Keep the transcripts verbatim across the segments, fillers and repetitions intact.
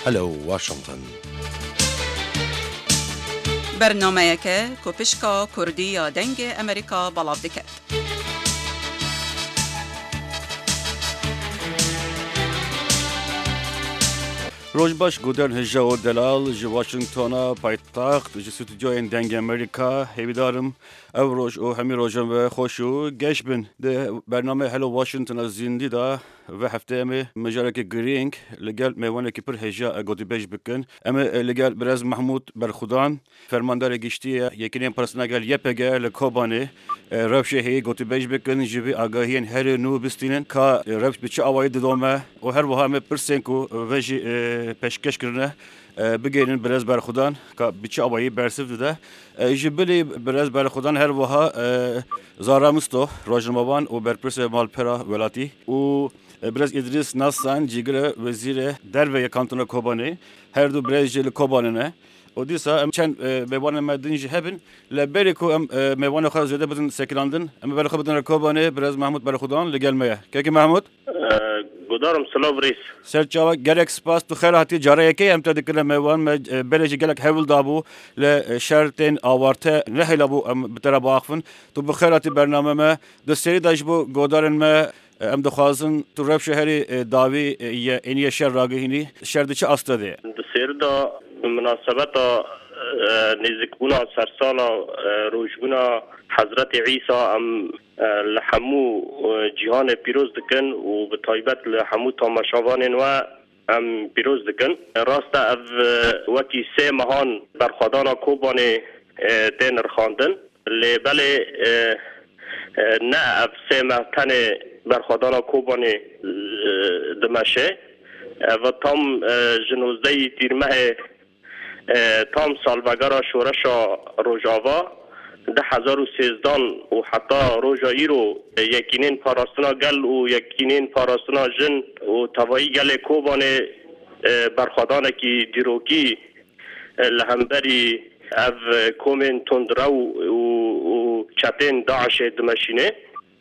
هلو واشنطن. برنامه که کوپشکا کردی یا دنگ امریکا بلاو دکت. روز باش گودرن هجا و دلال جی واشنگتونا پایتخت جی استودیوی دنگ امریکا هیویدارم او روز او همی روزم و خوشو گش بن ده برنامه هلو واشنگتون از زندی دا و هفته می مجارک گرینگ لگل میوانه که پر هجا گودی بیش بکن اما لگل برز محمود برخودان فرماندار گشتی یکینیم پرسنا گل یپگه لکوبانه رفشه هی گودی بیش بکن جبی آگاهین هر نو بستینن که رفش بچه آواید دومه و هر وها می پرسنکو وجی پیشکش کرده بگیرن برز برخودان که بچه آوایی برسف ده جبلی برز برخودان هر وها زارا مستو راجنموان و برپرس مالپرا ولاتی و برز ادریس ناسان جیگر وزیر در و کانتون کوبانی هر دو برز جل کوبانی نه و دیسا ام چند میوان مدنی هبن لبریکو ام میوان خواهد زده بدن سکلاندن ام برخو بدن کوبانی برز محمود برخودان لگل میه که محمود گودارم سلام ریس سرچاوا گلک سپاس تو خیر هاتی جاره یکی ام تا دکل میوان بلجی گلک هول دابو لشرطین آورته نهلا بو ام بتر باخفن تو بخیر هاتی برنامه ما دستری داش بو گودارن ما ام دخوازن تو رب شهری داوی یا اینی شهر راگهینی شهر دچه استاده دستری دا مناسبت نزدیکبونا سرسالا روزبونا حضرت عیسی ام لحمو جهان پیروز دکن و به طایبت لحمو تاماشاوان و ام پیروز دکن راست او وکی سه مهان برخوادانا کوبان دین رخاندن لیبل نه او سه مهتن برخوادانا کوبان دمشه و تام جنوزده تیرمه تام سالوگرا شورشا روژاوا ده هزار و سیزدان و حتی روژایی رو یکینین پاراستنا گل و یکینین پاراستنا جن و توایی گل کوبان برخوادانه کی دیروکی لهمبری او کومن تندرو و چتین داعش دمشینه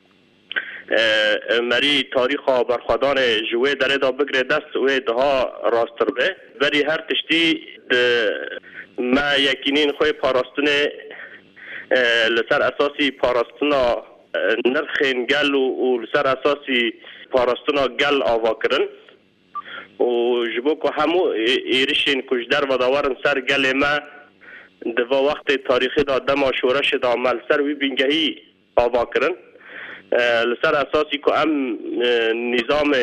مری تاریخ برخوادان جوه داره دا بگره دست و دها راستر به بری هر تشتی ما یکینین خوی پاراستنه لسر اساسی پاراستنا نرخین گل و لسر اساسی پاراستنا گل آوا کرن و جبو که همو ایرشین کجدر و داورن سر گل ما دوا وقت تاریخی دا دما شورش دا عمل سر وی بینگهی آوا کرن لسر اساسی که ام نظام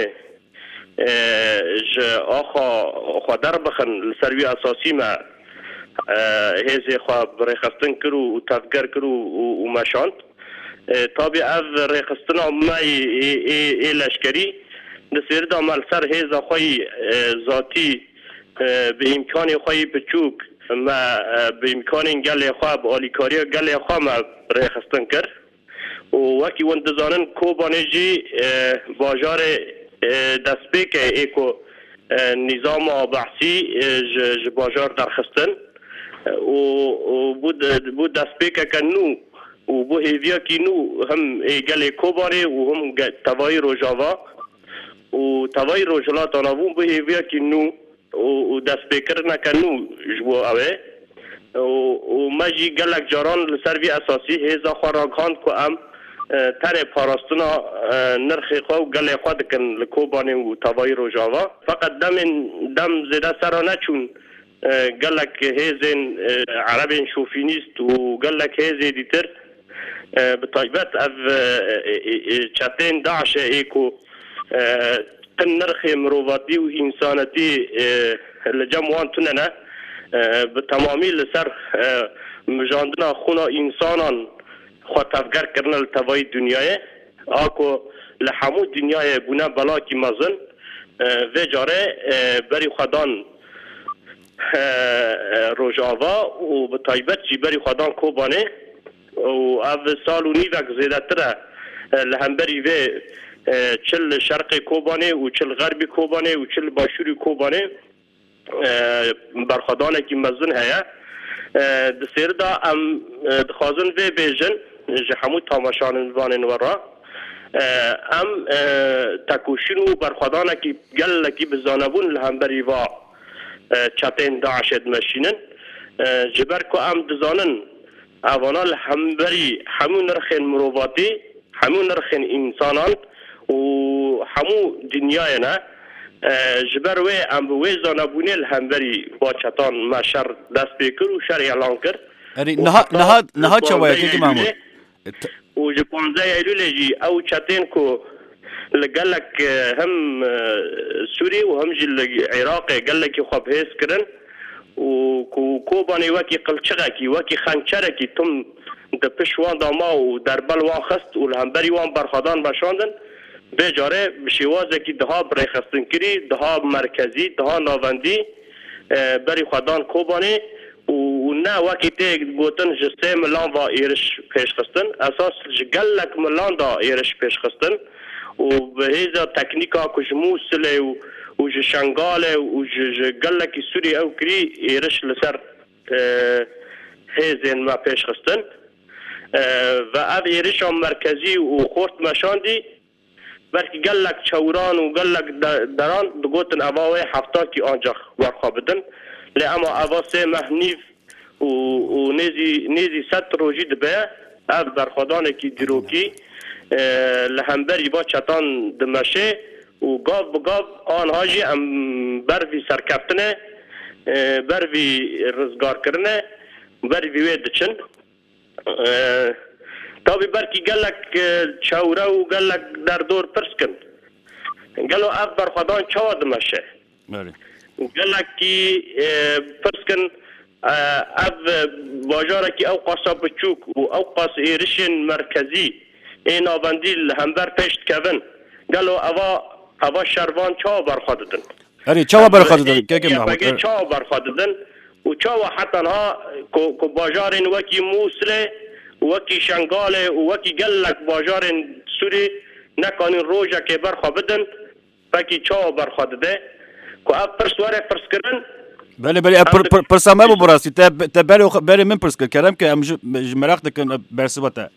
ج آخا خودر بخن لسر وی اساسی ما هزی خواه ریخستن کرو و تفگر کرو و مشاند تابی از ریخستن ما ای لشکری دسیر دا ملسر هزا خواهی ذاتی به امکان خواهی بچوک ما به امکان گل خواه به آلیکاری گل خواه ما ریخستن کرد و وکی وندزانن کوبانه جی باجار دستبیک ایکو نظام بحثی ج باجار درخستن و بود بود دستبیک کنو و بو هیویا کینو هم گل کوبانه و هم توای روجاوا و توای روجلات آنابون بو هیویا کینو و دستبیکر نکنو جبو اوه و مجی گلک جاران لسروی اساسی هزا خوراکاند که ام تر پاراستنا نرخی خواه و گلی خواه دکن لکوبانه و توای روجاوا فقط دم دم زده سرا نچون گلک هیزین عربین شوفینیست و گلک هیزی دیتر به طایبت او چتین داعش ایکو تن نرخ مروواتی و انسانتی لجموان تننه به تمامی لسر مجاندنا خونا انسانان خود تفگر کرنه لتوای دنیای آکو لحمو دنیای بونه بلاکی مزن و جاره بری خودان روژاوا و به طایبت جی بری خودان کوبانه و او سال و نیوک زیده تره لهمبری و چل شرق کوبانه و چل غربی کوبانه و چل باشوری کوبانه برخودانه که مزن هیا دسیر دا ام دخوازن و بیجن جهمو تاماشان وانن ورا ام تکوشین و برخودانه که گل لکی بزانبون لهمبری و چتین داعش دمشینن جبر کو ام دزانن اوانا الهمبری همون نرخین مروواتی همون نرخین انسانان و همو دنیای نه جبر وی ام وی زانبونی الهمبری با چتان مشر دست بکر و شر اعلان کرد اری نه نه نه چوای کی محمود و جپانزه ایلول جی او چتین کو لقالك هم سوري وهم جل العراق قال لك يخاب هيس كرن وكوباني واكي قلشغاكي واكي خانشركي تم دبش وان داما ودربل وان خست والهمبري وان برخدان باشاندن بجاره بشوازكي دها بريخستن كري دها مركزي دها ناوندي بري خدان كوباني ونا واكي تيك قوتن جسي ملان با ايرش پیش خستن اساس قال لك ملان دا ايرش پیش خستن وبهذا تكنيكا كجموسله وج شنغاله وج قال لك سوري او كري يرش لسر هزين ما پیش خستن و اب يرش مركزي وخورت مشاندي بركي قال لك شوران وقال لك دران دقوتن اباوي حفتاكي انجخ ورخابدن لاما اباسه مهنيف ونيزي نيزي ست روجي دبه اب برخدان كي دروكي لهمبری با چتان دمشه و گاف بگاف آنها جی ام بروی سرکفتنه بروی رزگار کرنه بروی وید چن تابی برکی گلک چوره و گلک در دور پرس کن گلو اف برخدان چوا دمشه گلک کی پرس کن اف باجاره کی او قصاب چوک و او قص ایرشن مرکزی این آبندی همبر پشت کردن گلو اوا اوا شروان چا برخواددن اری چا برخواددن که که محمود چا برخواددن و چا حتی ها کو باجارن وکی موسله وکی شنگاله وکی گلک باجارن سوری نکانین روزا که برخواددن فکی چا برخوادده کو اپ پرسواره پرس کردن بله بله پر پرسامه بو براستی ته بله بله من پرس کردم که مراقب دکن برسبته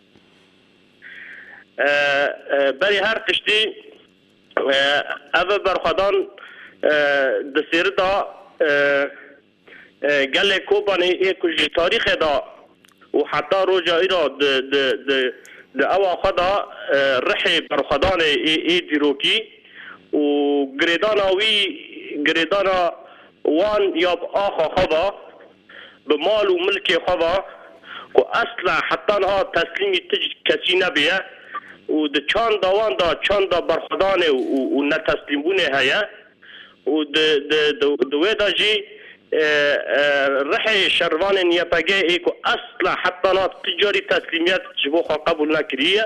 بری هر تشتی اوه برخدان دسیر دا گل کوبانی ایکوش تاریخ دا و حتی روجایی را د اوه خدا رحی برخدان ای دیروکی و گریداناوی گریدانا وان یاب آخا خدا به مال و ملک خدا و اصلا حتی ها تسلیمی تج کسی نبیه و د چان داوان دا چان دا برخدانه و نه تسلیم بونه هيا و د د د ودا جي رحي شروان يپگه ايكو اصلا حتى نا تجاري تسليميات جبو قبول نكريه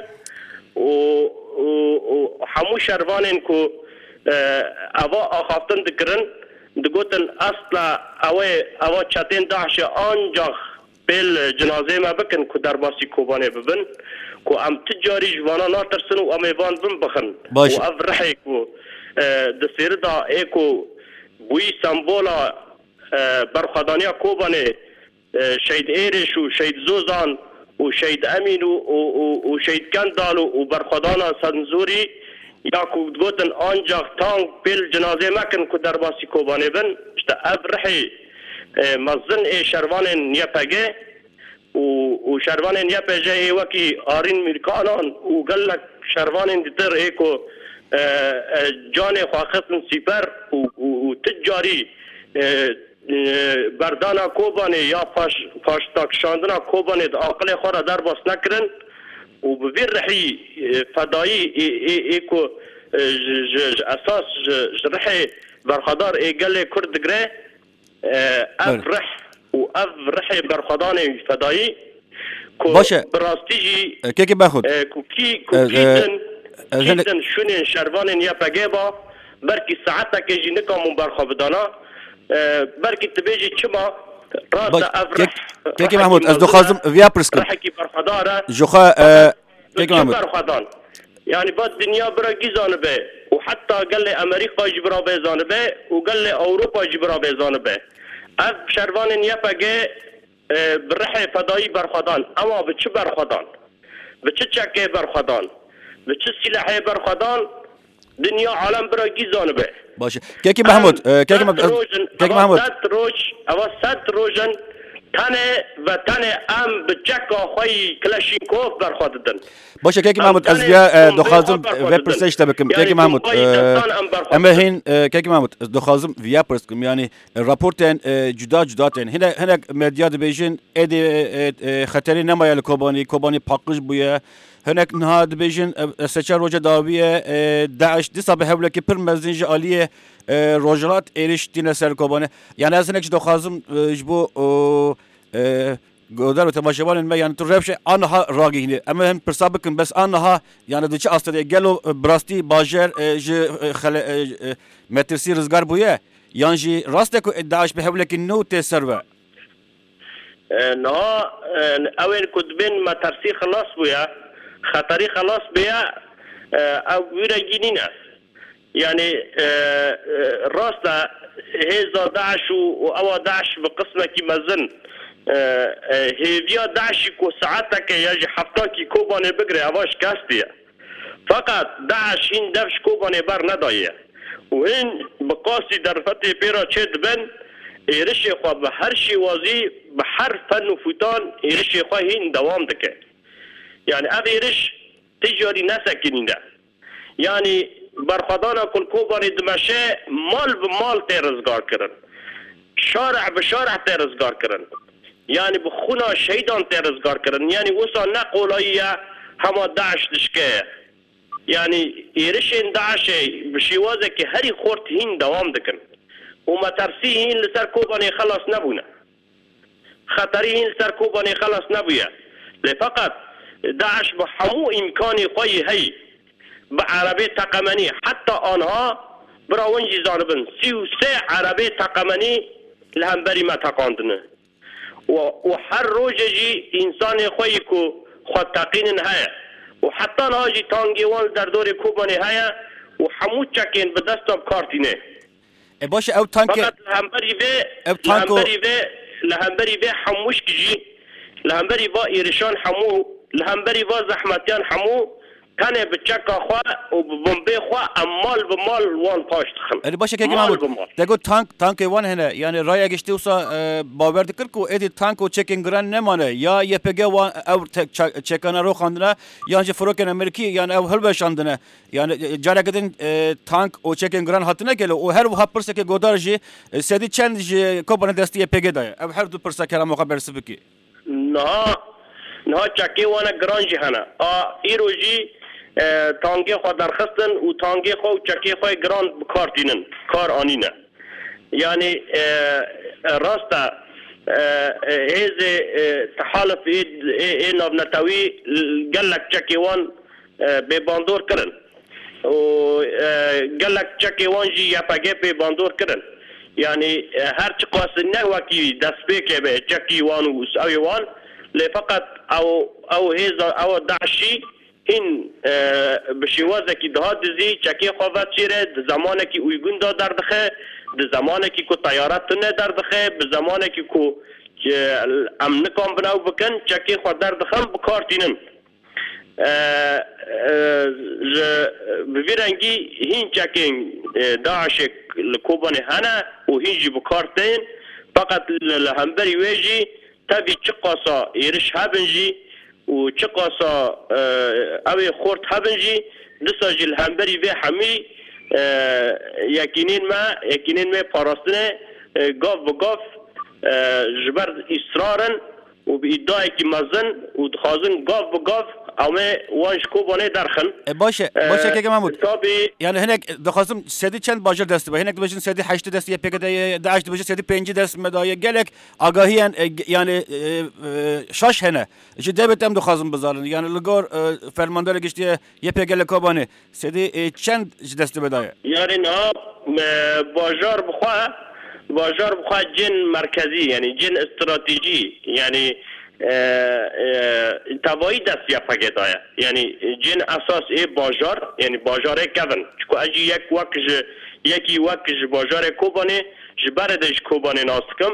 و همو شروان كو اوا اخافتن دکرن دگوتن اصلا اوه اوا چتين داعش انجاخ بل جنازه ما بکن که در باسی کوبانه ببن که ام تجاری جوانا ناترسن و ام ایوان بم بخن و اف رحی که دسیر دا ایکو بوی سمبولا برخدانیا کوبانه شهید ایرش و شهید زوزان و شهید امین و شهید کندال و برخدانا سنزوری یا که گوتن آنجا تانگ بل جنازه مکن که در باسی کوبانه بن اشتا اف رحی مزن ای شروان یپگه و شروان یپگه ای وکی آرین میرکانان و گلک شروان دیتر ای که جان خواهستن سیپر و تجاری بردانا کوبانه یا پاشتاکشاندنا کوبانه دا عقل خورا در باس نکرن و بویر رحی فدایی ای که اساس رحی برخدار ای گل کرد گره افرح و افرح برخدان فدایی باشه براستیجی کی کی بخود کوکی کوکیدن کیدن شونین شروانین یا پگیبا برکی ساعتا که جی نکامون برخوابدانا برکی تبیجی چما راست افرح کی کی محمود از دو خازم ویا پرسکن رحکی برخداره جوخا کی کی محمود برخدان يعني بعد الدنيا برا جزانبه وحتى قال لي امريكا جبرا بزانبه وقال لي اوروبا جبرا بزانبه اف شروان يفقه برحي فضائي برخدان اما بچ برخدان بچ چکه برخدان بچ سلاحي برخدان دنیا عالم برای گیزانه به باشه کیکی محمود کیکی محمود کیکی محمود صد روز اوا صد روزن تنه و تنه ام به چکا خوی کلاشینکوف برخواددن باشه کیکی محمود از بیا دخوازم و پرسش تبکم کیکی محمود اما هین کیکی محمود دخوازم ویا پرس کم یعنی راپورتن جدا جدا تن هنا هنا مدیا دبیجن ادی خطری نمایل کوبانی کوبانی پاکش بویا هناك نهاد بيجن سچار روجا داویه داعش دیسا به هوله که پر مزنج عالیه روجلات ایرش دینه سرکوبانه یعنی از هناك دخوازم جبو گودار و تماشاوان ما يعني تربش آنها راگینه اما هم پرسابکن بس آنها يعني دوچه آستاده گلو براستی باجر ج خل مترسی رزگار بویه يعني جی راسته کو داعش به هوله که نو تسروا نه اول کدبن ما ترسی خلاص بویا خطری خلاص بیا او ویرا جنینه يعني راسته هزا داعش و او داعش بقسمه کی مزن هیویا داعشی کو ساعتك يجي حفتاكي كوباني بگره اواش كاستيه فقط داعش این دفش كوباني بر ندایه و این بقاسی در فتح پیرا چد بن ایرشی خواه به هر شیوازی به هر فن و فوتان ایرشی خواه این دوام دکه يعني اف ایرش تجاری نسکنینده يعني برخدانا کل کوباني دمشه مال به مال تیرزگار کرن شارع به شارع تیرزگار کرن يعني بخونا شهيدان تيرزگار کرن يعني وصا نقولایه هما داعش دشکه يعني ایرشین داعش بشیوازه که هری خورت هین دوام دکن و ما ترسی هین لسر کوباني خلاص نبونه خطری هین لسر کوباني خلاص نبويه لفقط داعش بحمو امکانی خوی هی بعربی تقمنی حتی آنها براونجی زانبن سی و سه عربی تقمنی لهمبری ما تقاندنه و هر روز جی انسان خوی کو خود تقین هیا و حتی ناجی تانگیوان در دور کوبانی هیا و همو چکین به دستم کارتینه باشه او تانک فقط لهمبری به لهمبری به لهمبری به حموش کجی لهمبری با ایرشان حمو لهمبری با زحمتیان حمو کنه به چکا خواه و بمبه خواه امال بمال وان پاشت خم اری باشه که محمود دگو تانک تانک وان هنه یعنی رای گشتی وسا باور دکر کو ادی تانک و چکینگ گران نمانه یا یه پگه وان او چکانه رو خواندنه یا انجا فروکن امریکی یعنی او هل بشاندنه یعنی جاره کدین تانک و چکینگ گران هاتنه کلو و هر وها پرسه که گودار جی سدی چند جی کوبانه دستی یه پگه دایه او هر دو پرسه که موقع برسه بکی نه نه چکی وانا گران جی هنه ایرو جی تانگی خود درخستن و تانگی خود چکی خود گران بکار دینن کار آنینه یعنی راسته هیز تحالف این نتاوی گلک چکی وان به باندور کرن و گلک چکی وان جی یا پگه به باندور کرن یعنی هر چی قاس نوکی دست بکه به چکی وان و سوی وان لفقط او او هیز او داعشی این بشیوازه که دهات دزی چکی خواه چیره ده زمانه که اویگون دا دردخه ده زمانه که که طیارت تونه دردخه به زمانه که که امن کام بناو بکن چکی خواه دردخم بکار تینن بویرنگی هین چکین داعش لکوبانه هنه و هین جی بکار تین فقط لهمبری ویجی تبی چه قاسا ایرش هبنجی و چه قاسا اوی خورد هبنجی دسا جل همبری به همی یکینین ما یکینین ما پاراستنه گاف و گاف جبر اصرارن و به ادعای که مزن و دخوازن گاف و گاف اما وانش کوبانه درخن باشه باشه که محمود یعنی هنک دخوازم سدی چند باجر دسته با هنک بجن سدی هشت دسته یه پکده داعش بجن سدی پنج دست مدای گلک آگاهی یعنی شاش هنه چه دبت هم دخوازم بزارن یعنی لگور فرماندار گشتی یه پگل کوبانه سدی چند دسته بدای یعنی نه باجر بخواه باجر بخواه جن مرکزی یعنی جن استراتژی یعنی تبایی دست یا پگه دایا یعنی جن اساس ای باجار یعنی باجار کون چکو اجی یک وکج یکی وکج باجار کوبانه جبردش کوبانه ناستکم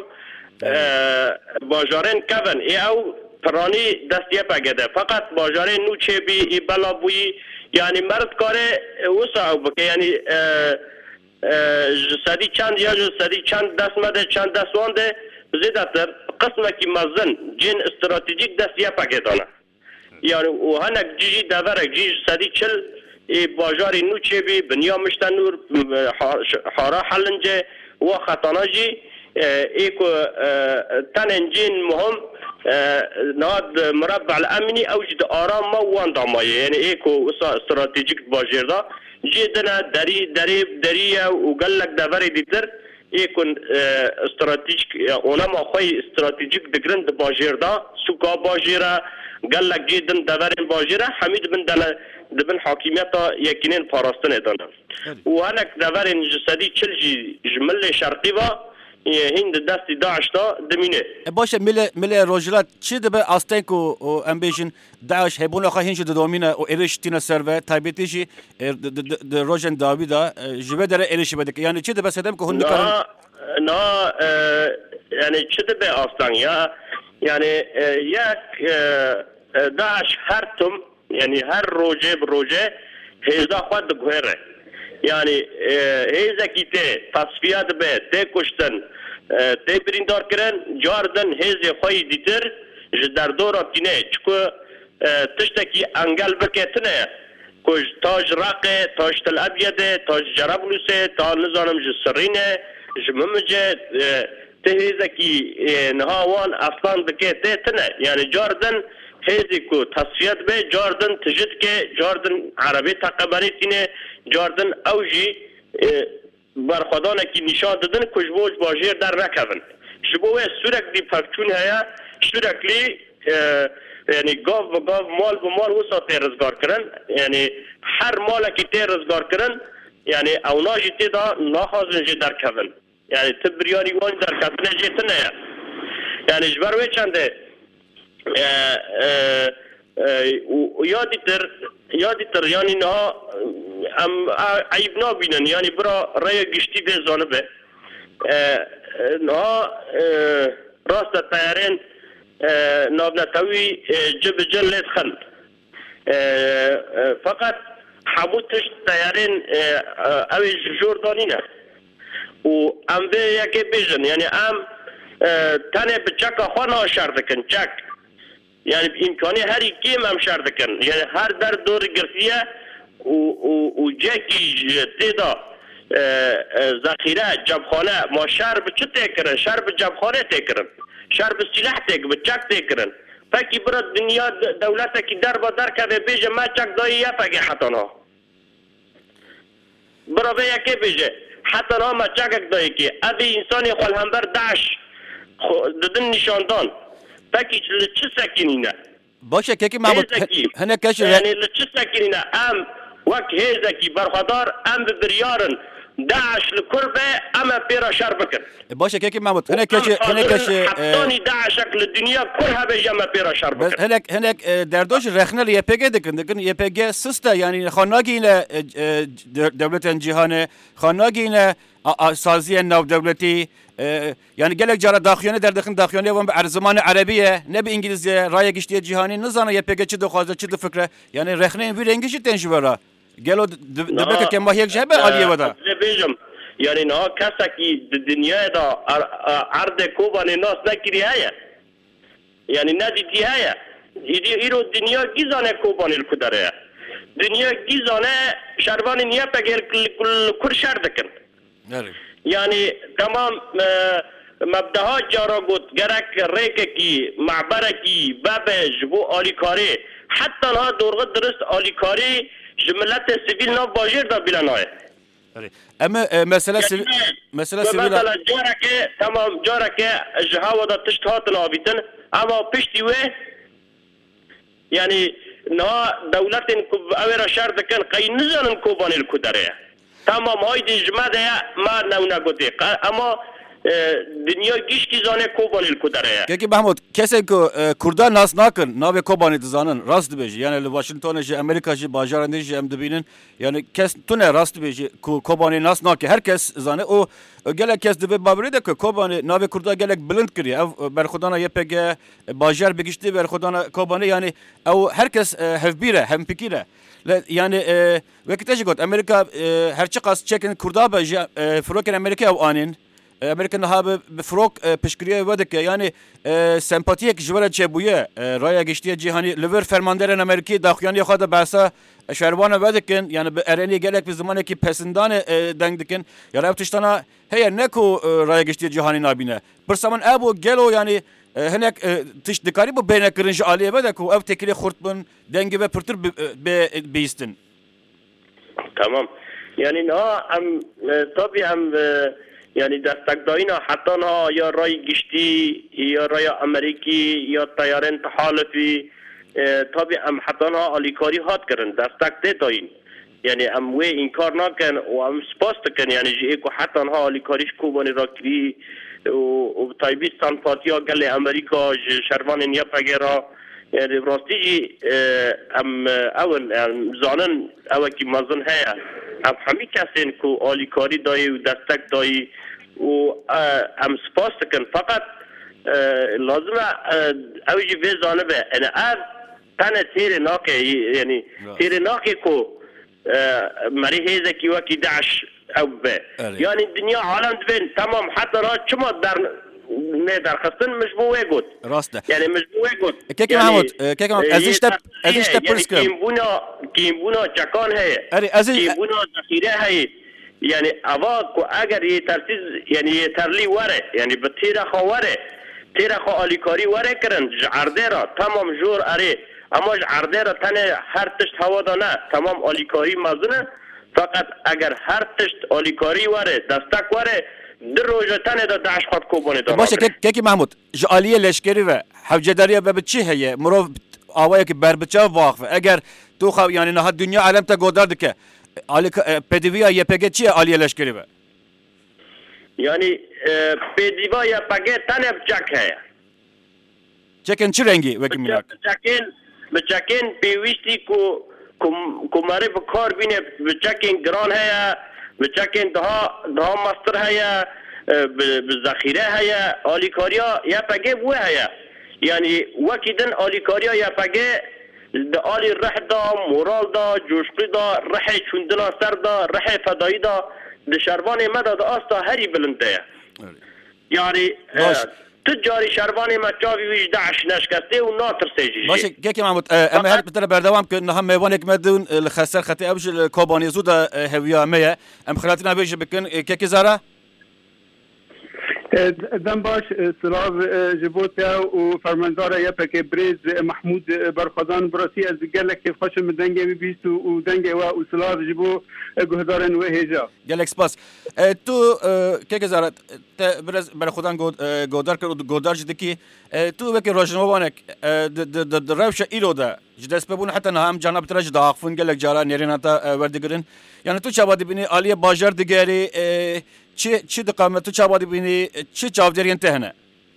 باجارن کون ای او پرانی دست یا پگه ده فقط باجار نوچه بی ای بلا بوی یعنی مرد کاره وسع بکه یعنی جسدی چند یا جسدی چند دست مده چند دست وانده زیادتر قسمه کی مزن جن استراتژیک دست یا پاکتانه یعنی و هنگ جیجی دورک جیج جسدی چل باجاری نوچه بی بنیا مشتن نور حارا حلنجه و خطاناجی ایکو تنجین مهم نهاد مربع الامنی اوجد آرام ما وان دامایه یعنی ایکو استراتژیک باجر دا جدنا دری دری دری و قالك دوري دیتر ایکو استراتژیک اونا ما خوی استراتژیک دگرند باجر دا سوکا باجره قالك جدا دوري باجره حمید بن دل دبن حاکمیت یکینن پاراستن ادانه و هنک دوري جسدی چلجی جمله شرقی و هند دستی داعش دا دمینه باشه مل مل روجلات چی دبه استیک و امبیشن داعش هبون آخه هنچ دومینه و ارشتینا سرور تایبتیشی د روجن داویدا جبه داره ارشی بده یعنی چی دبه سدم که هند کارن نه یعنی چی دبه اصلا یا یعنی یک داعش هر تم یعنی هر روجه بروجه هزا خود گوهره yani heza kite tasfiyat be te kuştan te birindar kren jardan heze khoy ditir ji derdora tine çünkü tişteki engel beketine kuj taj raqe taj tel abyade taj jarabluse ta nizanım ji sirine ji mumje te heza ki nahawan aslan dike te tine yani jardan hezi ku tasfiyat be jardan tijit ke jardan arabi taqabaritine جاردن اوجی برخدانه کی نشان دادن کجبوج باجر در نکردن شبوه سرک دی پرچون هیا سرکلی یعنی گاو و گاو مال و مال وسا تیرزگار کرن یعنی هر مال کی تیرزگار کرن یعنی اوناجی تیدا نخوازن جی در کردن یعنی تبریانی وان در کردن جیتن هیا یعنی جبروه چنده یادی تر یادی تر یعنی نه ام عیب نبینن یعنی برا رای گشتی به زانبه نه راست تیارین نابنتوی جب جلد خند فقط حبوتش تیارین اوی جوردانی نه و ام به یکی بیجن یعنی ام تنه به چک خوانا شردکن چک یعنی امکانی هر کیم هم شردکن یعنی هر در دور گرفیه و و و جاکی تیدا ذخیره جبخانه ما شرب چه تکرن شرب جبخانه تکرن شرب سلاح تک بچک تکرن فکی برد دنیا دولت کی در با در که بیجه ما چک دایی یا فکی حتانا برا بیا که بیجه حتانا ما چک دایی که ابی انسانی خال همبر داعش ددن نشاندان فکی چه سکینینه باشه که محمود هنه کش یعنی چه سکینینه ام وک هیزکی برخدار ام بریارن داعش لکربه اما پیرا شر بکن باشه که محمود هنه کش هنه کش حتانی داعش اکل دنیا کرها به جمع پیرا شر بکن هنه هنه دردوش رخنه لی پیگه دکن دکن یه پیگه سسته یعنی خاناگی نه دولت جهان خاناگی نه سازی نو دولتی yani gelek cara daxiyane derdixin daxiyane van bi zamanı Arabiye ne bi İngilizce raya geçtiği cihani ne zana Y P G çi de xwaza çi de fikre yani rexneyn bir rengi jî tenjivera gelo dibeke ke mahiyek jebe aliye veda bejim yani na kasa ki dünyada arde kobane nas nekiri haya yani ne diti haya idi iro dünya gizane kobane kudare dünya gizane şervanı niye pegel kur şerdekin yani tamam مبدأها جارا گوت گرک ریک کی معبره کی بابه جبو آلیکاری حتی نه دورغ درست آلیکاری جملت سیویل نه باجر دا بیلنای اما مسئله سیویل مسئله سیویل مثلا جارا که تمام جارا که جهاو دا تشت هاتن آبیتن اما پشتی وی یعنی نه دولت اویرا شرط کن قی نزانن کوبانی الکدره تمام های دی جمعه ما نو نگوتی اما دنیا گیش کی زانه کوبانی کدره که محمود کسی که کردان ناس نکن ناو کوبانی دزانن راست بیش یعنی واشنگتن ج امریکا ج باجارنده ج ام دبینن یعنی کس تو نه راست بیش کوبانی ناس نکه هر کس زانه او گله کس دبی بابری ده که کوبانی ناو کردا گله بلند کری او بر خدانا یپگ باجار بگشتی بر خدانا کوبانی یعنی او هر کس هفبیره هم فکره yani e, vekiteji got Amerika e, her çiqas çekin Kurda be froken Amerika ev anin Amerikan habe befrok pişkiriye vedike yani e, sempatiye ki jvara çebuye e, raya geçtiye cihani liver fermanderen Amerika daxyani xada basa şervana vedikin yani ereni gelek bir zaman ki pesindan e, dengdikin ya rav tiştana hey neko e, raya geçtiye cihani nabine bir zaman abo gelo yani هناك تشتكاري بو بينك رنج عليه بدك او تكلي خرطبن دنجي ببرتر بيستن تمام يعني نا ام طبعا ام يعني دستگداینا حتی ها یا رای گشتی یا رای امریکی یا طیارن تحالفی طبعا ام حتی ها آلیکاری هات کرن دستگ ده داین يعني ام وی انکار نکن و ام سپاست کن يعني جی اکو حتی ها آلیکاریش کوبانی را کری و تایبیستان پارتیا گل امریکا شروان نیا پگرا يعني براستيجي ام اول زانن اول کی مازن هيا ام همي کسین کو آلیکاری دای و دستک دای و ام سپاس کن فقط لازمه اوجی به زانبه انا اف تنه تیر ناکه يعني تیر ناکه کو مری هیزه کی وکی داعش او به يعني الدنيا عالم دبن تمام حتى را چما در نه درخواستن مجموعه گود راسته يعني مجموعه گود كيك محمود كيك محمود ازيش تب ازيش تب برسكم كيم بونا كيم بونا چکان هي اري ازي كيم بونا ذخيره هي يعني اوا کو اگر یہ ترتیز يعني یہ ترلی وره يعني بتیرا خو وره تیرا خو آلیکاری وره کرن عرضه را تمام جور اره اما عرضه را تنه هر تشت هوا دانه تمام آلیکاری مزونه فقط اگر هر تشت آلیکاری وره دستک وره در روزه تنه دا داعش خود کوبانی دانه باشه كيكي محمود جاليه لشكري و حوجداريه ببچي هي مرو اوای که بربچا واقف اگر تو خو يعني نه دنیا عالم تا گودار دکه آلیک پدویا یپگه چی عالیه لشکری و يعني پدویا یپگه تنه بچک هي چکن چی رنگی وکی میلاک چکن بچکن پیوستی کو کماره بکار بینه بچکن گران هيا بچکن ده ده ماستر هيا بذخیره هيا آلیکاریا یپگه بو هيا يعني وكيدن آلیکاریا یپگه ده آلی رح دا مورال دا جوشقی دا رح چوندنا سر دا رح فدایی دا ده شروان مدا دا آستا هری بلنده يعني تجاری شروان ما جاوی ویج داعش نشکسته و ناتر سیجی باشه كيكي محمود اما هل بتر بردوام که نهم میوانك مدون الخسر خطي ابش الكوباني زودا هويا ميا ام خلاتنا بيج بكن كيكي زارا دم باش سلاف جبوتیا و فرماندار یپک بریز محمود برخدان براسی از گلک خوش من دنگه بیست و دنگه و سلاف جبو گهدارن و هجا گلک سپاس تو که گزارت برز برخدان گودار کرد گودار جدی کی تو وکی روشنوانک د روش ایرو ده جدس ببون حتی نه هم جناب ترج داخفون گلک جارا نریناتا وردگرن یعنی تو چابادی بینی عالیه باجر دیگری چی چی دقامت تو چابادی بینی چی چاودرین تهنه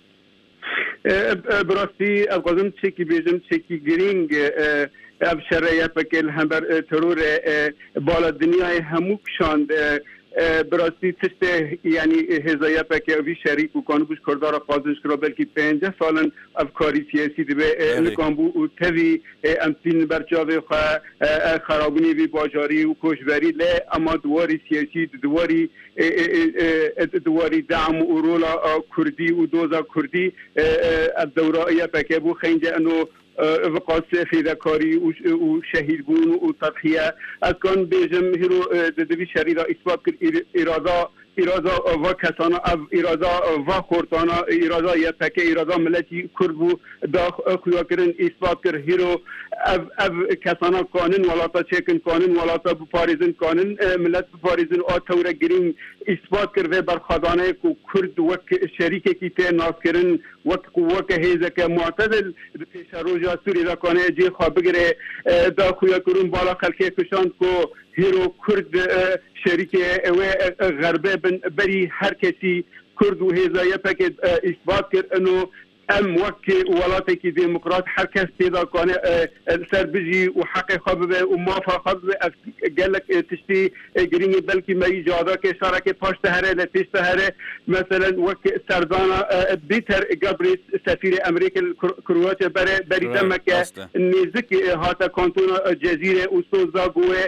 براستی افغان چکی بیجم چکی گرینگ اب شرایط بکل هم بر ترور بالا دنیای همو کشاند براستی تشت یعنی هزایت بکه وی شریک و کانوش کردار قاضیش کرد بلکی پنجاه سالن افکاری سیاسی دیگه نکامبو و توی امتین برچاوی خا خرابونی وی باجاری و کوشبری ل اما دواری سیاسی دواری دواری دعم و رولا کردی و دوزا کردی الدورائیه بکه بو خنج انو وقاص فداکاری و شهید بون و تضحیه از کان بیجم هیرو دبی شریدا اثبات کرد اراده اراده و کسانا اراده و خورتانا اراده یا تک اراده ملتی کربو دا خویا کردن اثبات کرد هیرو اف اف کسانا قانون ولاتا چکن قانون ولاتا بپاریزن قانون ملت بپاریزن آتوره گرین اثبات کرد و برخدانه کو کرد وک شریک کی ته ناس کردن وک وک هیزه که معتدل پیش روزا سوری دا کنه جی خواب بگیره دا خویا کردن بالا خلقی کشان کو هیرو کرد شریک و غربه بری هر کسی كرد وهذا يبقى إثبات كر إنه ام وكي ولاتك ديمقراط هر کس پیدا کنه سر بجی و حق خبه و موافق خبه قال لك تشتي جريني بلكي ما يجادا که شارك پاشت هره لتشت هره مثلا وك سردانا بيتر جابريس سفير امريكا كرواتيا بري بري تمك نيزك هاتا كانتونا جزيره وسوزا جوه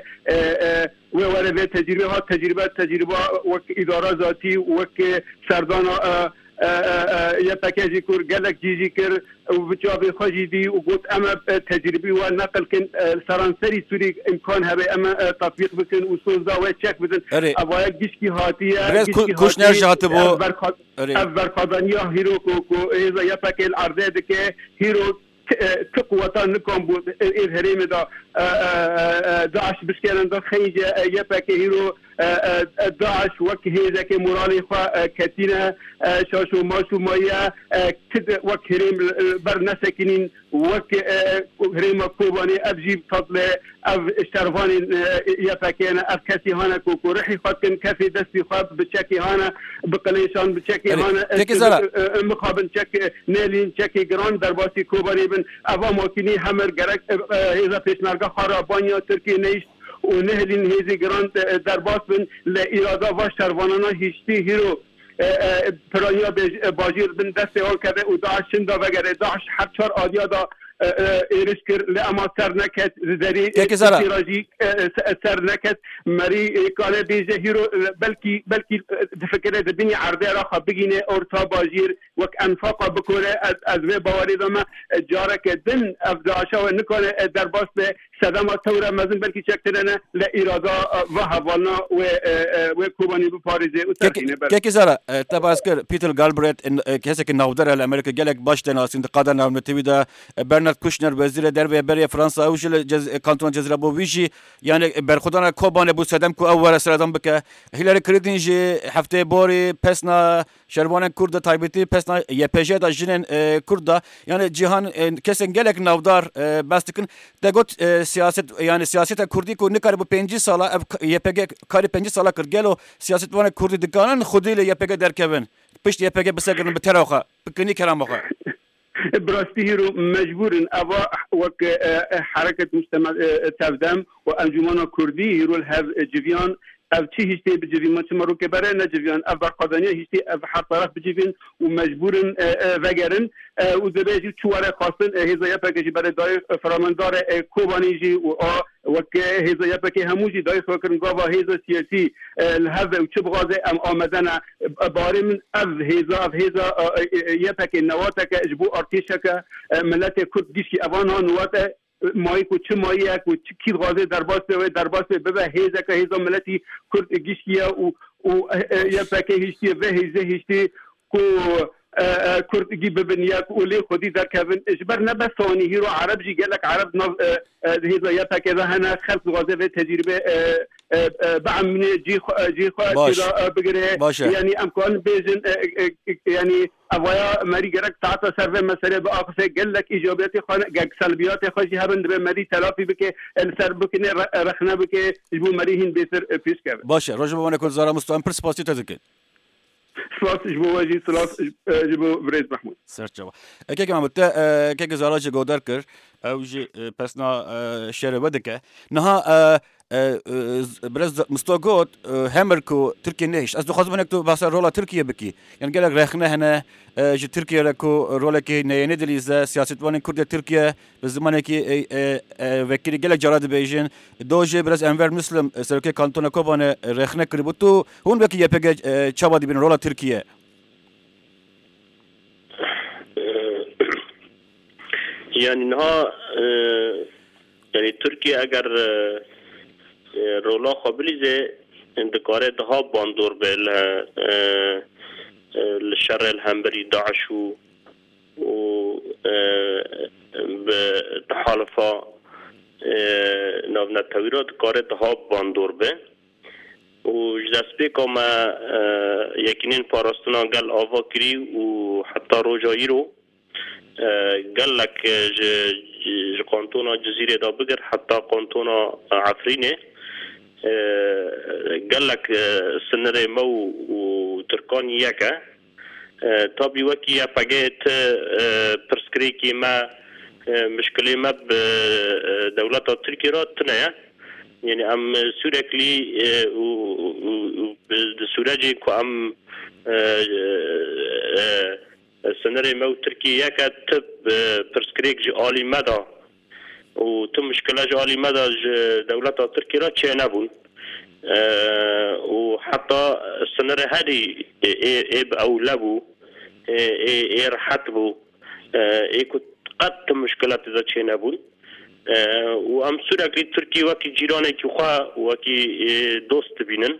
وورا تجربه ها تجربه تجربه وك اداره ذاتي وك سردانا یا پاکیجی کر گلک جیجی کر و بچابی خواجی دی و گفت اما تجربی و نقل کن سرانسری سوری امکان هبه اما تطبیق بکن و سوزدا و چک بدن اوایل گیشکی هاتیه کش نرجعت بو اول خدانیا هیرو کو ایزا یا پاکیل عرضه دکه هیرو كقوتان نكون بود إظهاري دا داعش بشكل دا خيجة يبقى هيرو داعش وك هذا كمورالي خا كتينا شاشو ماشو مايا كد وك هريم برنسكنين وك هريم كوباني أبجيب فضل أب شرفاني يبقى أنا أب كسي هانا كوكو رحي خاطن كفي دستي خاب بتشكي هانا بقليشان بتشكي هانا مقابل تشكي نيلين تشكي جران درباسي كوباني اوا ماکینی همر گرک هیزا پیشنرگاه خرابانیا ترکیه نیست و نهلین هیزی گراند در باس بن لإرادا و شروانانا هیشتی هیرو پرانیا باجیر بن دست اول کرده و داعش شنده وگره داعش هر چار آدیا دا ایرش کر لأما سر نکت زری استراجی سر نکت مری کاله بیجه هیرو بلکی بلکی فکره دبینی عرضه را خواب بگینه ارتا باجیر وک انفاقا بکره از وی باوری دامه جاره که دن افداشا و نکنه در باس به صدام تورا مزن بلکی چکترنه لإرادا و حوالنا و کوبانی بو پاریزه و ترکینه بر که زارا تباس کر پیتر گالبرت کسی که نودر الامریکا گلک باش تناسین قادر نامنتوی دا برنارد کوشنر وزیر دربیه بری فرانسا اوجل جز کانتون جزیره بو ویجی یعنی برخودان کوبانه بو صدام کو اول سردان بکه هیلاری کلیدین جی هفته باری پسنا شربان کرد تایبتی پسنا یپجه دا جنن کرد یعنی جهان کسی گلک نودار باستکن دگوت siyaset yani siyasete Kurdi ko ne kadar bu beş sala Y P G kari beş sala kır gelo siyaset bana Kurdi dikanan xudiyle Y P G derkevin pişt Y P G besegrin biteroxa bikini keramoxa براستيرو مجبورن أبا وك حركة مجتمع تفدم وأنجمان كردي يرو الهف جفيان أو شيء هشتي بجفين ما تمرو كبره نجفيان أو برقدانية هشتي أو حر طرف بجفين ومجبورن وجرن وذبيجي شوارع خاصن هذا يبقى برای دای فراماندار کوبانیجی و وک هذا يبقى هموجي دای فکرن قوا هذا سیاسی الهذا وشو بغازه ام آمدن باری من اف هذا اف هذا يبقى نواتك اجبو ارتشك ملت کرد دیشی اوانها نوات مایی کو چه مایی کو کی غازه درباس به درباس به هیزه که هیزه ملتی کرد گیشیا و و يبقى هیشتی و هیزه هیشتی کو كردي ببنياك ولي خدي ذا كافن اجبر نبثوني هيرو عرب جي قال لك عرب هذا يبقى كذا هنا خلق غازه تجربه بعمني جي جي كذا بقري يعني امكان بيجن يعني ابويا مري جرك تعطى سرفه مساله باقصى قال لك ايجابيات خان سلبيات خشي هبن مري تلافي بك السرب بك رخنا بك جبو مريهن بيسر فيش كذا باشه راجب وانا كل زاره مستوى برسباسي تذكر سلاس جبو واجي سلاس جبو بريز محمود سرچوا كيك محمود كيك زاراج گودر کر او جي پسنا شهر بدك نها برز مستوغوت همركو تركيا نيش از خاص منك تو بس رولا تركيا بكي يعني قالك رخنا هنا جي تركيا لكو رولا كي ندليز سياسه وان كرد تركيا بزمان كي وكيل قالك جراد بيجين دوجي برز انور مسلم سركي كانتون كوبان رخنا كربتو هون بكي يبقى تشابا دي بين رولا تركيا يعني نها يعني تركيا اگر رولا خبريزه اندكاره ده باندور بال الشر الهمبري داعش و بتحالفا نونا تويرات كاره ده باندور به و جسبه كما يكينين فارستنا قال آوا كري و حتى روجايرو قال لك ج قانتونا جزيرة دا بقر حتى قانتونا عفرينه قال لك سنري مو وتركاني يكا طبي وكي بقيت برسكريكي ما مشكلة ما بدولة تركيا راتنا يعني ام سوريكلي وسوراجي كو ام سنري مو تركيا كتب برسكريك جي عالي مدى وتم مشكلة جي عالي مدى دولة تركيا راتشي نبون وحتى السنري هذه ايب او لبو اي رحتبو اي كنت قد تم مشكلات اذا تشي نبون وام سوريكلي تركي وكي جيراني كيخوا وكي دوست بينن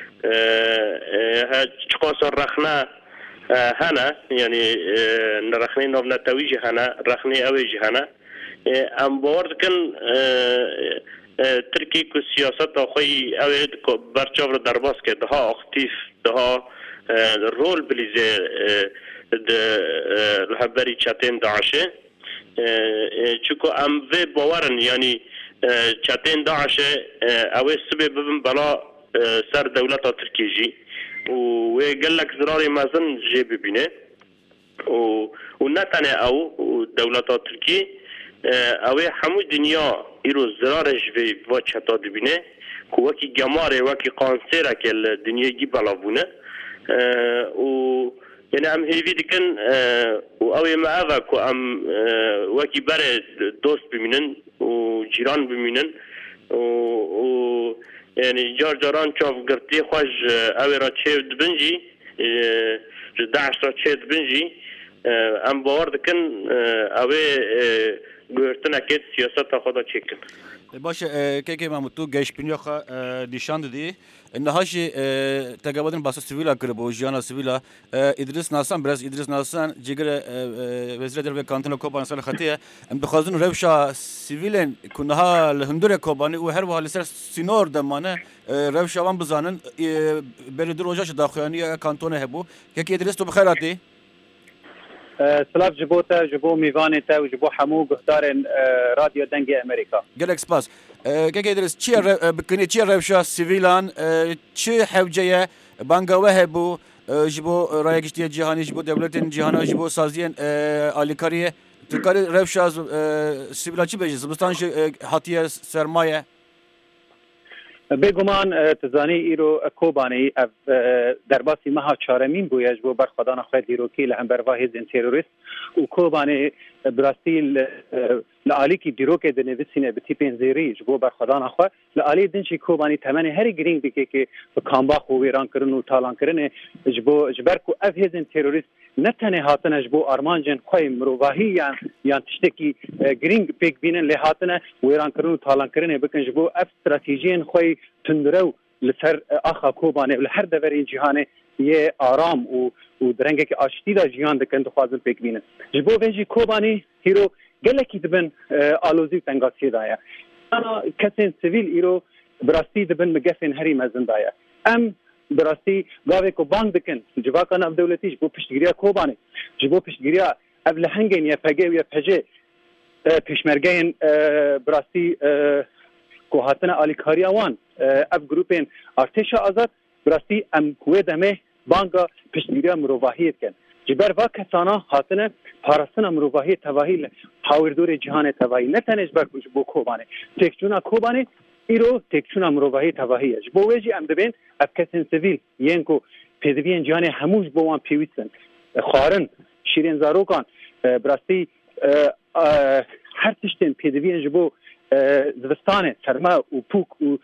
ها تشقاص الرخنا هنا يعني نرخني نوبنا تويجي هنا رخني اويجي هنا ام باورد كان تركي كو سياسات اخوي اويد كو برچاور درباس که دها اختیف دها رول بلیزه ده الحبري چاتين داعشه چوكو ام في باورن يعني چاتين داعشه اوه سبب ببن بلا سر دولت تركيجي وقال لك زراري مازن جي ببينه ونتنه او دولت تركي اوه حمو دنيا ایرو زرارش في وچتا دبينه وكي جماره وكي قانسيره که الدنيا جي بلابونه و يعني ام هيفي دكن و اوي ما افا كو ام وكي بره دوست بمينن و جيران بمينن و يعني جار جاران شاف قرتي خوش اوي را تشيف دبنجي داعش را تشيف دبنجي ام باور دكن اوي قرتنا كيت سياسات خدا تشيكن باشه که که محمود تو گیش پینیا خا دیشان دی نهاجی تجاوزن باس سیویلا کربو جانا سیویلا ادریس ناسان برز ادریس ناسان جگر وزیر در کانتون کوبان سال خطیه ام بخوازن روشا سیویلن کنها الهندوره کوبانی و هر وحال سر سینور دمانه روشا وان بزانن بلدر روجاش داخلانی کانتون هبو که که ادریس تو بخیراتی سلاف جبوتا جبو میوانتا و جبو حمو گهدارن رادیو دنگ امریکا گلک سپاس که که درست چی بکنی چی روشا سیویلان چی حوجه بانگا هبو جبو رایگشتی جهانی جبو دولتین جهانی جبو سازین آلیکاریه تکاری روشا سیویلان چی بیجی زبستان حتیه سرمایه بگمان تزانی ایرو کوبانی درباسی مها چارمین بویج بو برخدان خود دیروکی لهمبر واحد تروریست و کوبانی براسیل لعالی کی دیروک د نویسینه به تیپین زیری جبو برخدان خو لعالی دنچی کوبانی تمنه هر گرینگ بکی که کامبا خو ویران کرن و تالان کرن جبو جبرکو اف هزن تروریست نتنه هاتنه جبو ارمانجن خوی مروواهی یا یا تشتکی گرینگ پیک بینن له هاتنه ویران کرن و تالان کرن بکن جبو اف استراتیژین خوی تندرو لسر اخا کوبانه له هر دورین جهانه یه آرام و و درنگه که آشتی دا جهان دکن دخوازن پیک بینن جبو بنجی کوبانی هیرو گلکی دبن آلوزی تنگاسی دایا انا کسین سیویل ایرو براستی دبن مگفین هری مزن دایا ام براستی گاوه کو بانگ دکن جواکان اب دولتی جبو پشتگیریا کوبانه جبو پشتگیریا اب لحنگین یا پگه یا پجه پشمرگین براستی کو هاتنه آلیکاریا وان اب گروپین ارتش آزاد براستی ام کوه دمه بانگا پشتگیریا مروواهیت کن جبر و کسانا هاتنه پارستن مروواهی تواهی هاوردور جهان تواهی نتنش بر بو کوبانه تکچونا کوبانه ایرو تکچونا مروواهی تواهی اج بو وجی ام دبین اب کسین سیویل ینکو پیدوین جهان هموش بوان پیویستن خارن شیرین زاروکان براستی هر تشتین پیدوین جبو زوستانه سرما و پوک و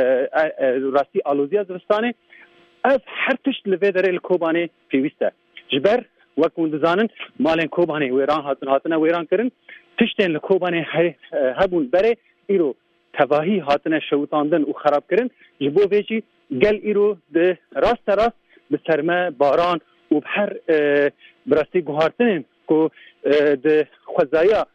راستی آلوزیا زوستانه اف هر تشت لویدره الکوبانه پیویسته جبر وقت مندزانن مالن کوبانه ویران هاتن هاتن ویران کرن تشتین لکوبانه هبون بره ایرو تواهی هاتن شوتاندن و خراب کرن جبو ویجی گل ایرو ده راست راست به سرما باران و هر براستی گوهارتنن کو ده خوزایا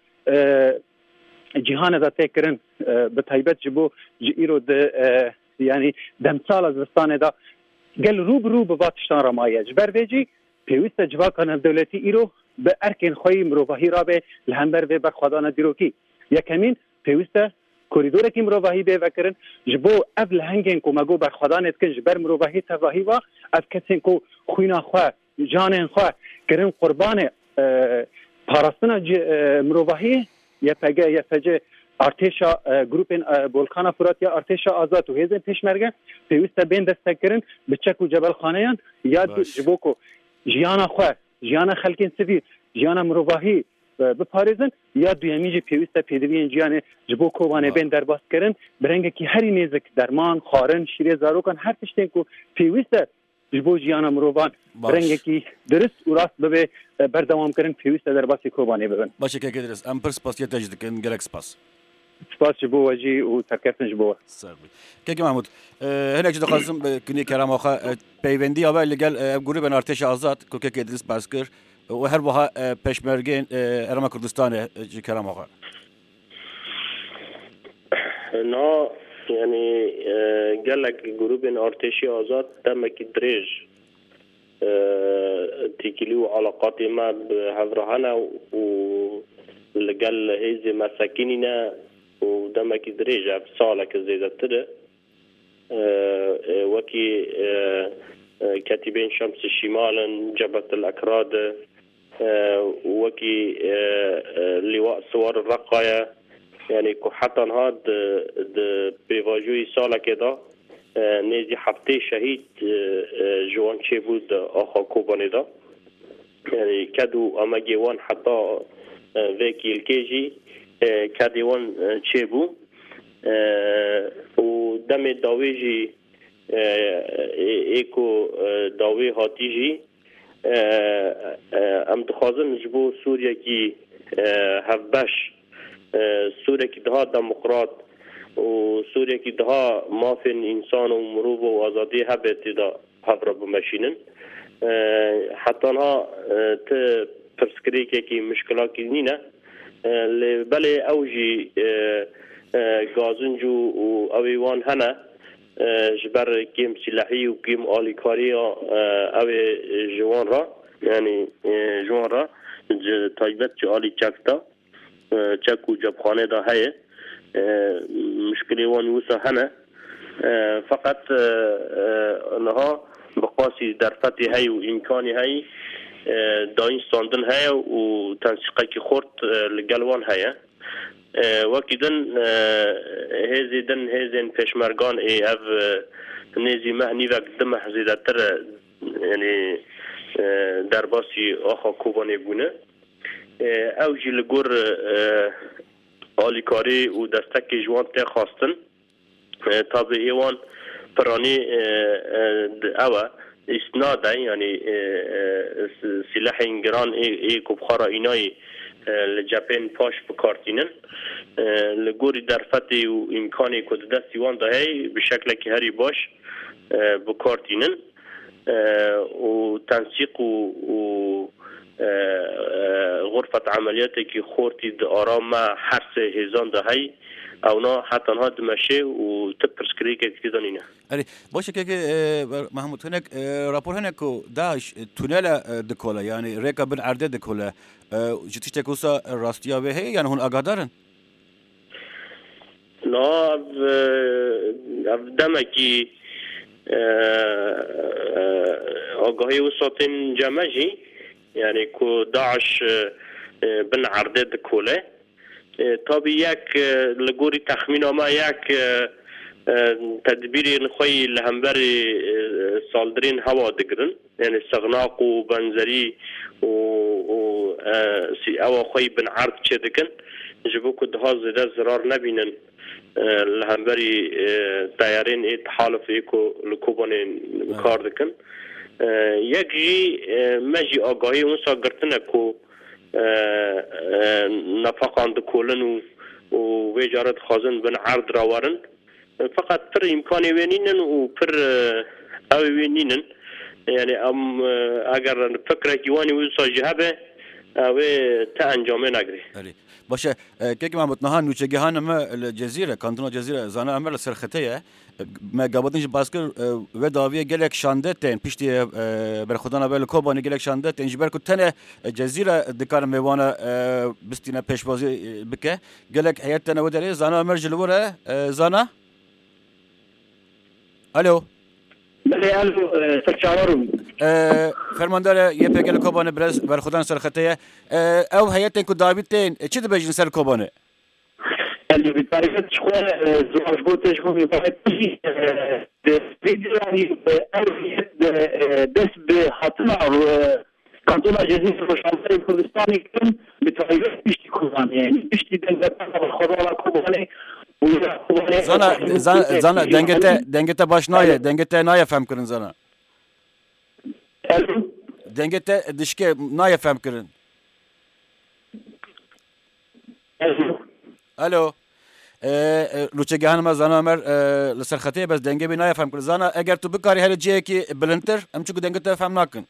جهان دا تکرن به تایبت جبو ایرو ده یعنی دمسال از وستانه دا گل روب روب باتشتان رمایه جبر ویجی پیوست جواکان دولتی ایرو به ارکین خوی مروواهی را به لهمبر و برخوادان دیروکی یکمین پیوست کوریدور کی مروواهی به وکرن جبو ابل هنگن کو مگو برخوادان اتکن جبر مروواهی تواهی و از کسین کو خوینا خو جان خو کرن قربان پاراستنا مروحی یا پگه یا فجه ارتشا گروپین بولکانا فرات یا ارتشا آزاد و هیزن پیشمرگه پیوست بین دست کردن به چک و جبل خانیان یاد جبوکو جیانا خو جیانا خلکین سوی جیانا مروحی به پاریزن یا دویمی جی پیوست پیدوی جیان جبوکو وانه بین در باز کردن برنگه که هری نیزک درمان خارن شیره زاروکان هر تشتین کو پیوست جبو جیانا مروان برنگه کی درست و راست ببه بردوام کردن پیوست در باسی کوبانه ببن باشه که درست ام پر سپاس یه تجد کن گلک سپاس سپاس جبو وجی و سرکفتن جبو سربی که که محمود هنک جدا خواستم کنی کرام آخه پیوندی اول لگل گروه بین ارتش آزاد که که درست باز کرد و هر وها پشمرگین ارما کردستانه جی کرام آخه نه یعنی گلک گروه بین ارتشی آزاد دمکی دریج تیکلی و علاقات ما به هفرهانه و لگل هیز مساکینینا و دمکی دریج اف ساله که زیده تره وکی کتیبین شمس شمالا جبهة الأكراد وكي لواء سوار الرقاية يعني حتى هاد بواجوي سالة كده نيزي حبتي شهيد جوان چه بود آخا کوبانه دا يعني كدو اما جوان حتى وكي الكيجي كدوان چه بو و دم داويجي ایکو داوی هاتیجی ام دخوازم جبو سوریا کی هفبش سوریا کی دها دموکرات و سوریا کی دها مافن انسان و مروب و آزادی هبت دا هفرا بمشینن حتی ها ت پرسکری که کی مشکلات کی نینه بله اوجی گازنجو و اویوان هنه جبر كيم سلاحي وكيم آليكاري او جوان را يعني جوان را تايبت جو آلي چكتا چك و جبخانه دا هي مشكلة وان يوسا هنه فقط انها بقاسي درفتي هي و امكاني هي داين ستاندن هي و تنسيقه كي خورت لقلوان هي وكيدن هذي دن هذين پشمرگان ای اف نزی مهنی و قدم حزیدتر يعني درباسی آخا کوبانه بونه او جی لگور آلیکاری و دستک جوان تی خواستن تا به ایوان پرانی اوه اسناده يعني سلاح انگران ای کبخارا اینای لجپن پاش بکارتینن لگوری درفتی و امکانی که دستی وان دهی به شکل که هری باش بکارتینن و تنسیق و غرفت عملیاتی که خورتی آرام حرس هزان دهی اونا حتی ها دمشه و تپرسکری که کدانینه. آره باشه که محمود هنک راپور هنک داعش تونل دکوله یعنی ریکا بن عرده دکوله جتیش تکوسا راستیا به هی یعنی هون آگادارن؟ نه اف دمکی آگاهی و ساتین جمعی یعنی که داعش بن عرده دکوله طبی یک لگوری تخمین ما یک تدبیری نخوی لهمبری سالدرین هوا دگرن یعنی سغناق و بنزری و او خوی بن عرض چه دکن جبو که ده زده زرار نبینن لهمبری تیارین ای تحالف ایکو لکوبانین کار دکن یک جی مجی آگاهی اون سا گرتنه که نفقان دکولن و ویجارت خازن بن عرض راورن فقط پر امکانی وینینن و پر اوی وینینن یعنی ام اگر فکر کیوانی ویسا جهبه اوی تا انجامه نگری باشه که که محمود نهان نوچگی ها نمه الجزیره کانتون الجزیره زانه امر سرخطه ما قابضنش باسكر وداويه قالك شاندتين بيشتي برخدانا بل كوباني قالك شاندتين جبركو تنه جزيره دكار ميوانا بستينا بيشبازي بك قالك حياتنا ودري زانا مرجل ورا زانا الو بله الو سرچاورم فرماندار یه پیگل کوبانه برز بر خودان سرخطه او هیئت کو داویدتین چی دبیجن سر کوبانه اللي بطريقه شغل زوج بوتش هو بطريقه يعني اولويه بس بحطنا كانتون جزيره الشماليه الكردستاني كان بطريقه بيشتي كوبان يعني بيشتي دنگتا بالخضار كوباني زانا زانا دنگتا دنگتا باش نایه دنگتا نایه فهم کرن زانا دنگتا دشکه نایه فهم کرن الو لوچه ما زانا امر لسر خطیه بس دنگه بی نایه فهم کرن زانا اگر تو بکاری هر جیه کی بلنتر هم چوکو دنگتا فهم ناکن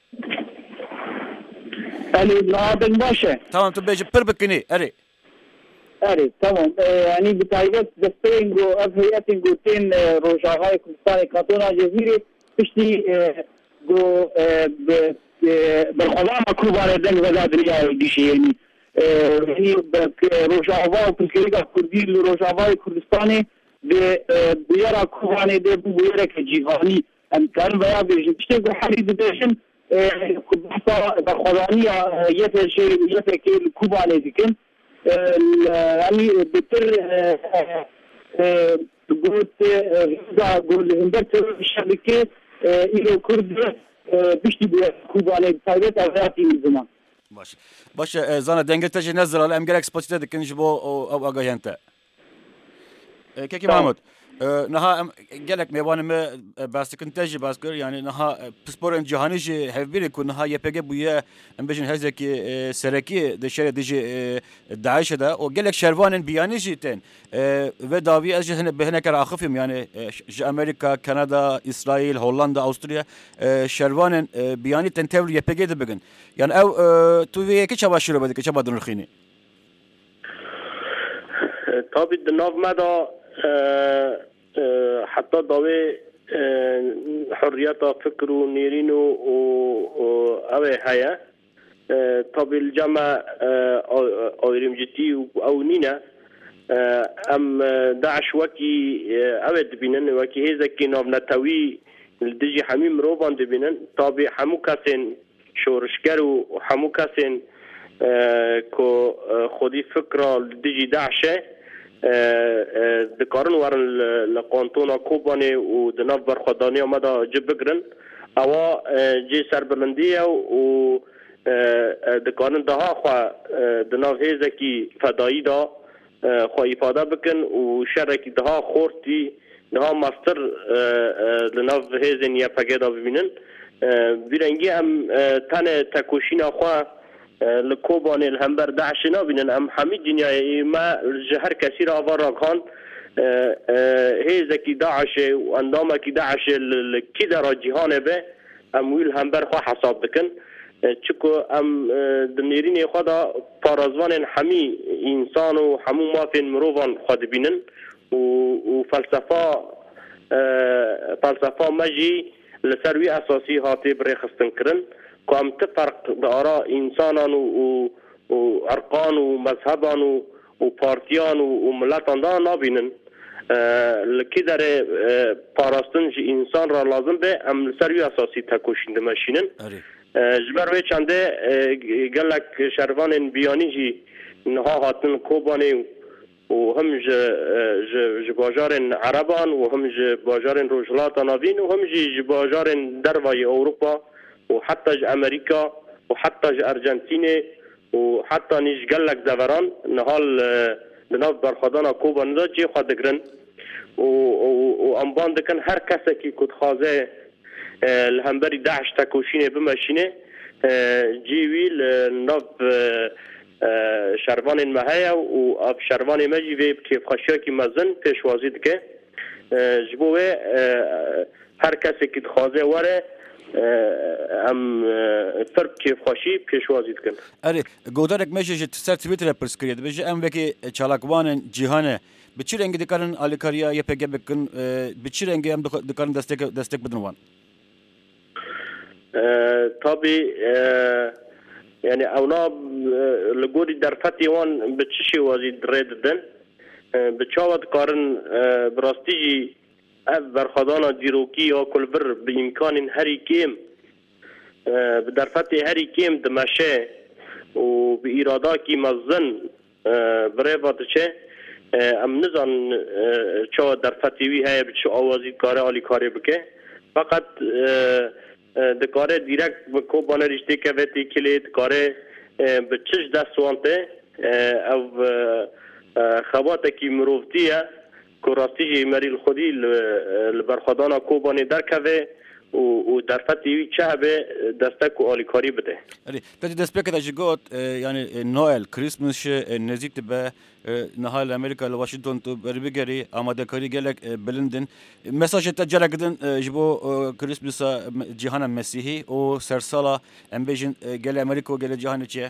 الو نادن باشه تمام تو بیجی پر بکنی اری اري تمام يعني بتاعت دستينجو افهياتينجو تين روجاهاي كردستاني كاتونا جزيري بشتي جو بالخضامة كوبانة دنگ وزاد رياوي ديشي يعني يعني روجاهاي وكركيريكا كردي لروجاهاي كردستاني بيارا كوبانة دي بيارا كجيغاني ام كان بيا بيجي بشتي جو حالي ديشن بحثا بالخضامية يفشي يفكي كوبانة ديكن يعني بتر قلت غزة قول هندسة الشبكة إلى كرد بيشتي كوبانة بتاعت أغراضي من زمان. باش باش زانا دنگتا جي نزل على امجرك سبوتيتا دكن جبو او اغاينتا كيكي محمود نها قالك ميوان ما بس كنت تجي باسكر يعني نها بسبور جهاني جي هفبيري كون نها يبقى بويا امبيجن هذاك سركي دشري ديجي داعش ده وقالك شرفان بياني جيتين وداوي اجي هنا بهناك راخفهم يعني امريكا كندا اسرائيل هولندا استراليا شرفان بياني تنتور يبقى ده بگن يعني او تو ويكي چبا شروع بدك چبا دنرخيني طابي الناف مدى حتى ضوي حريات فكر ونيرين وأوي هيا طبي الجامعة أوريمجتي أو نينا أم داعش وكي أوي دبينن وكي هذا كي نوبنا توي الدجي حميم روبان دبينن طبي حمو كاسين شورشكرو وحمو كاسين كو خودي فكرة الدجي داعشه دکارن ورن لقانتونا کوبانی و دناف برخوادانی آمده جبگرن اوا جی سربلندیه و دکارن دها خواه دناف هیزه کی فدایی دا خواه ایفاده بکن و شرکی دها خورتی دها مستر دناف هیزه نیا پگه دا ببینن بیرنگی هم تن تکوشین خواه لکوبان الهمبر داعش نابینن ام حمید دنیای ما جهر کثیر آوار کان هیزه کی داعش و اندامه کی داعش کی در جهان به ام ویل همبر خواه حساب بکن چکو ام دنیرین خدا پارازوان حمی انسان و همو مافین مروفان خود بینن و فلسفه فلسفه مجی لسروی اساسی هاتی بری خستن کرن كم تفرق بآراء إنسانا وأرقان ومذهبا وبارتيان وملاتان دا نابينن لكدر باراستن إنسان را لازم به أم سروي أساسي تكوشين دمشينن جبر ويش عنده قال لك شرفان بياني جي نها هاتن كوباني وهم ج ج باجار عربان وهم ج باجار روجلات نابين وهم ج باجار درواي أوروبا وحتى أمريكا وحتى أرجنتين وحتى نيج قالك زفران نهال بناف برخدانا كوبا ندا جي خادقرن وأنبان دكان هر كسا كي كود خازه الهمبري داعش تكوشينه بمشينه جيوي لناف شروان مهيا واب شروان مجي في كيف خشاكي مزن پیشوازی دکه جبوه هر کسی که خازه وره ام فرق كيف خاشي پیشوازی دکن. اره گودارک میشه جت سر تویتر پرس کرد بچه ام وکی چالاکوان جهانه بچه رنگی دکارن آلیکاریا یه پیگه بکن بچه رنگی هم دکارن دستک دستک بدنوان. طبي يعني اونا لقوري درفتي وان بتشي وازي دريد دن بتشاوت قارن براستيجي اف برخدانا دیروکی یا کلبر به امکان هری کم به درفت هری کم دمشه و به ایرادا کی مزن برای باتچه ام نزان چه درفتی وی های بچه آوازی کاره آلی کاری بکه فقط دکاره دیرکت به کوبانه رشته که ویتی کلی دکاره به چش دست وانته او خواته کی مروفتیه که راستی جی مریل خودی لبرخدانا کوبانه درکوه و در فتیوی چه به دستک و آلیکاری بده. آره، تا دست بکت اجگات یعنی نوئل، کریسمس نزدیک به نهال امریکا لواشنطن تو بر بگری آماده کاری گلک بلندن. مساج تجارت کردن جبو کریسمس جهان مسیحی و سرسالا امبیجن گل امریکا و گل جهان چیه؟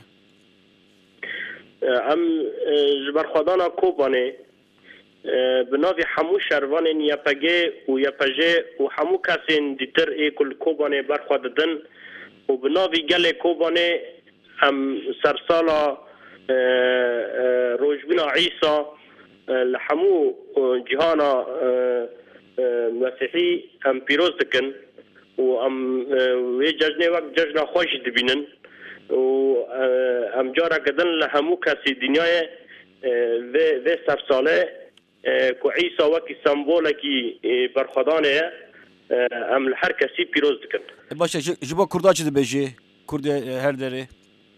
ام جبرخدانا کوبانه به نوع همو شروان یپگه و یپجه و همو کسین دیتر ای کل کوبانه برخواددن و به نوع گل کوبانه هم سرسالا روجبنا عیسا لحمو جهانا مسیحی هم پیروز دکن و هم وی ججنه وقت ججنه خوش دبینن و هم جارا کدن لحمو کسی دنیای و سرساله کو عیسی وکی سمبوله کی برخدانه ام هر کسی پیروز دکن. باشه جبو کردا چه دبیجی؟ کرد هر داره؟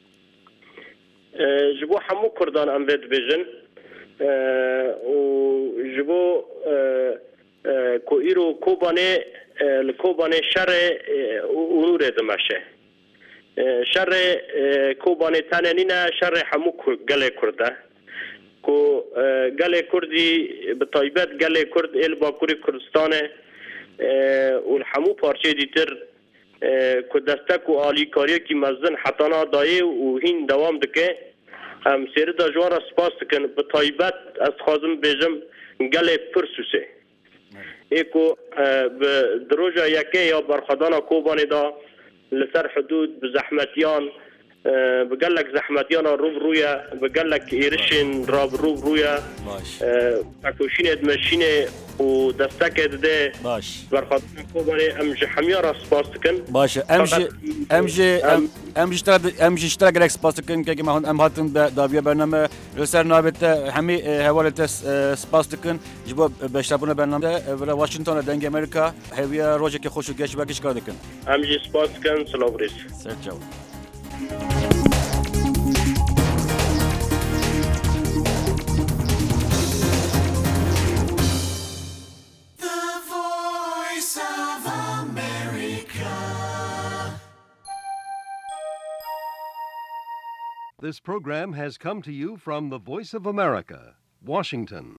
جبو همو کردان ام وید بیجن و جبو کو ایرو کوبانه لکوبانه شر اونور دمشه. شر کوبانه تنینه شر همو گله کرده. کو گله کردی به طایبت گله کرد ال باکوری کردستانه و الحمو پارچه دیتر کو دستک و آلی کاری کی مزن حتانا دایه و هین دوام دکه هم سیر دا جوارا سپاس دکن به طایبت از خوازم بیجم گله پرسوسه ایکو به دروجا یکه یا برخدانا کوبانه دا لسر حدود به زحمتیان بقول لك زحمتيان روب رويا بقول لك إيرشين راب روب رويا باش تكوشين دمشينه ودستك ده باش برخاطر كوباني أمج حمية راس باستكن باش أمجي أمجي أمجي اشترى أمجي اشترى جريكس باستكن كي ما هون أم هاتن دابيا برنامج رسالة نابت حمي هوالة سباستكن جبوا بشتابونا برنامج ولا واشنطن دنج أمريكا هويا روجك خوشو جيش باكش كاردكن أمجي سباستكن سلوبريس سرجو. This program has come to you from the Voice of America, Washington.